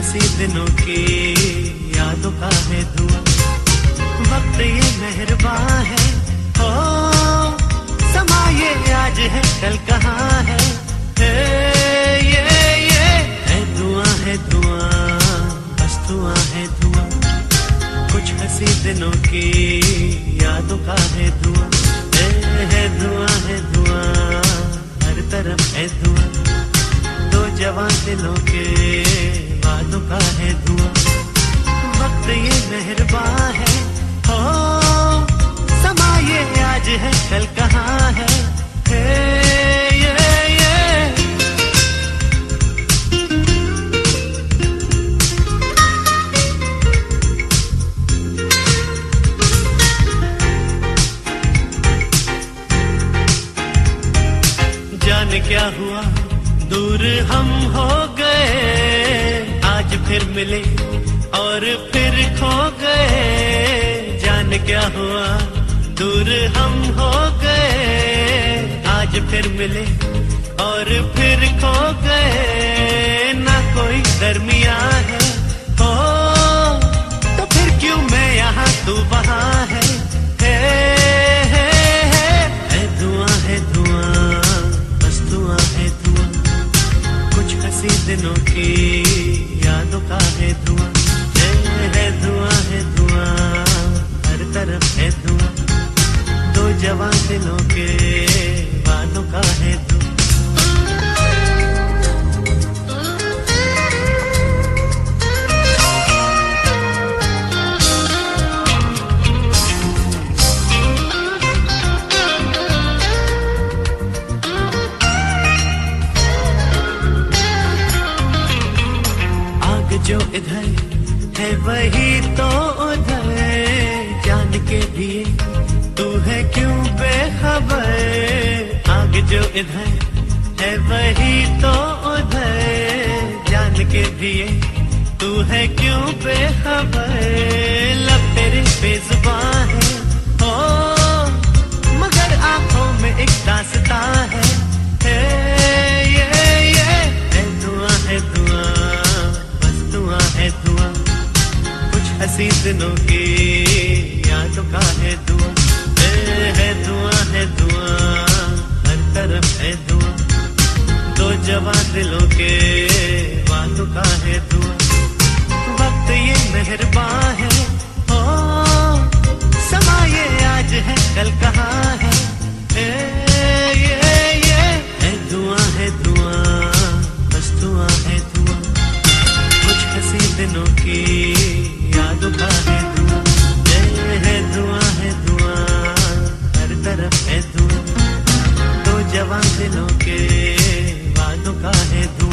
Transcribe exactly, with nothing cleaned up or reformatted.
हंसी दिनों की यादों का है धुआं। वक्त ये मेहरबान है, हो समा ये आज है कल कहाँ है, हे ये ये है धुआं है धुआं, बस धुआं है धुआं। कुछ हंसी दिनों की यादों का है धुआं, है धुआं है धुआं, हर तरफ है धुआं। दो जवान दिलों के वादों का है धुआं। वक्त ये मेहरबान है, हो समा ये आज है कल कहाँ है, हे ये ये। जाने क्या हुआ दूर हम हो गए, आज फिर मिले और फिर खो गए। जाने क्या हुआ दूर हम हो गए, आज फिर मिले और फिर खो गए। ना कोई दरमिया है, हो तो फिर क्यों मैं यहाँ तू वहाँ है, हे हे हे है धुआं है धुआं, बस धुआं है धुआं। कुछ हंसी दिनों की यादों का है धुआं, है धुआं है धुआं, हर तरफ है धुआं। दो जवान दिलों के वादों का है धुआं। जो इधर है वही तो उधर, जान के भी तू है क्यों बेखबर। आगे जो इधर है वही तो उधर, जान के भी तू है क्यों बेखबर। लब तेरे बेजुबान है, हो मगर आंखों में एक दास्तां है, हे ये ये है धुआं है धुआं, है धुआं। कुछ हंसी दिनों की यादों का है धुआं, है धुआं है धुआं, हर तरफ है धुआं। दो जवान दिलों के वादों का है धुआं। वक्त ये मेहरबान है, हो समा ये आज है कल कहाँ है, हे ये ये है धुआं है धुआं, बस धुआं है धुआं। हंसी दिनों की यादों का है धुआं, है धुआं है धुआं, हर तरफ है धुआं। दो जवान दिलों के वादों का है धुआं।